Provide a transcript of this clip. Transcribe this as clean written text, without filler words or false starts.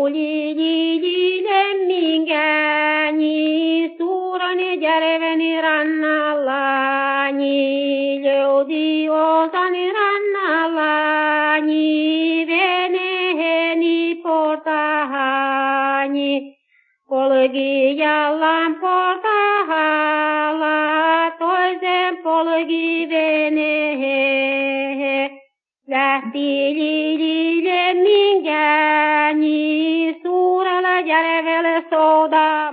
tuli minkäni suurani järveni rannallani, löydi osani rannallani, veneeni portahani. Polki jalan portahalla, toisen polki venehe. Lähti minkäni suurella järvellä sodan.